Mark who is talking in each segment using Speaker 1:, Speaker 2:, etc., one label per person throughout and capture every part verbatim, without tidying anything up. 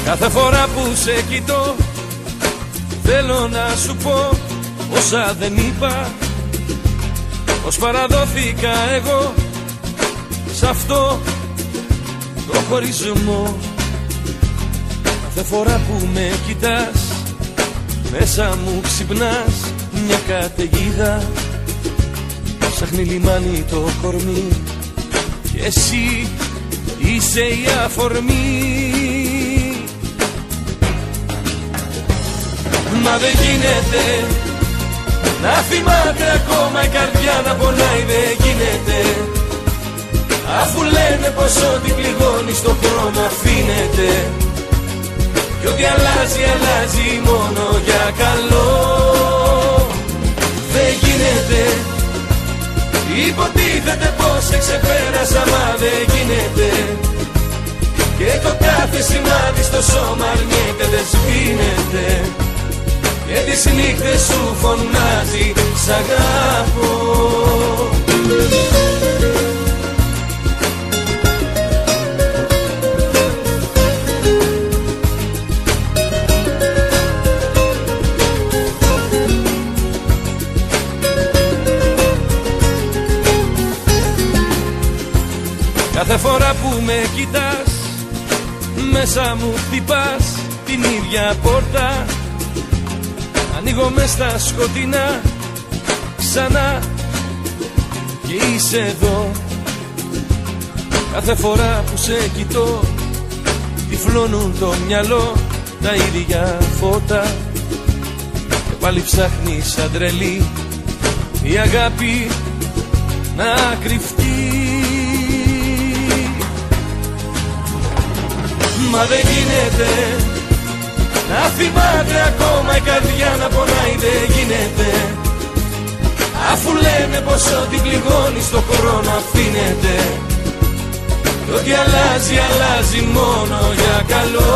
Speaker 1: Κάθε φορά που σε κοιτώ θέλω να σου πω όσα δεν είπα, πως παραδόθηκα εγώ σ' αυτό το χωρισμό. Κάθε φορά που με κοιτάς μέσα μου ξυπνάς μια καταιγίδα, ψάχνει λιμάνι το κορμί και εσύ είσαι η αφορμή. Μα δεν γίνεται να θυμάται ακόμα η καρδιά να πονάει, δεν γίνεται, αφού λένε πως ό,τι πληγώνει στο χρόνο αφήνεται, κι ό,τι αλλάζει, αλλάζει μόνο για καλό. Δεν γίνεται, υποτίθεται πως σε ξεπέρασα, μα δεν γίνεται, και το κάθε σημάδι στο σώμα αρνιέται, δεν σβήνεται, και τις νύχτες σου φωνάζει σ' αγαπώ. Κάθε φορά που με κοιτάς μέσα μου χτυπάς την ίδια πόρτα, ανοίγω μες στα σκοτεινά ξανά και είσαι εδώ. Κάθε φορά που σε κοιτώ τυφλώνουν το μυαλό τα ίδια φώτα, και πάλι ψάχνει σαν τρελή η αγάπη να κρυφτεί. Μα δεν γίνεται να θυμάται ακόμα η καρδιά να πονάει, δεν γίνεται, αφού λένε πως ό,τι πληγώνει στο χρόνο αφήνεται, κι ό,τι αλλάζει, αλλάζει μόνο για καλό.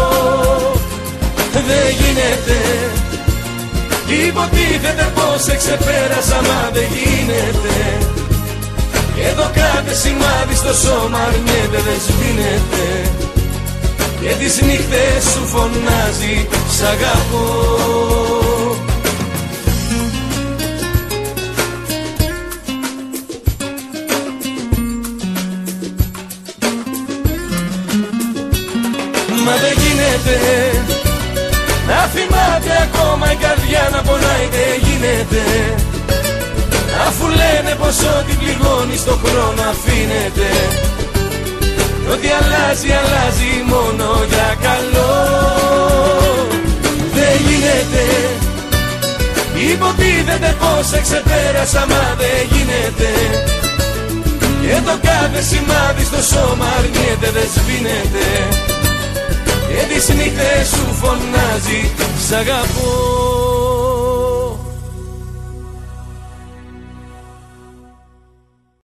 Speaker 1: Δεν γίνεται, υποτίθεται πως σε ξεπέρασα, μα δεν γίνεται, και το κάθε σημάδι στο σώμα αρνιέται, δεν σβήνεται, και τις νύχτες σου φωνάζει σ' αγαπώ. Μα δεν γίνεται να θυμάται ακόμα η καρδιά να πονάει, δεν γίνεται, αφού λένε πως ό,τι πληγώνει στο χρόνο αφήνεται, ό,τι αλλάζει, αλλάζει μόνο για καλό. Δεν γίνεται, υποτίθεται πως σε ξεπέρασα, μα δεν γίνεται, και το κάθε σημάδι στο σώμα αρνιέται, δεν σβήνεται, και τις νύχτες σου φωνάζει σ' αγαπώ.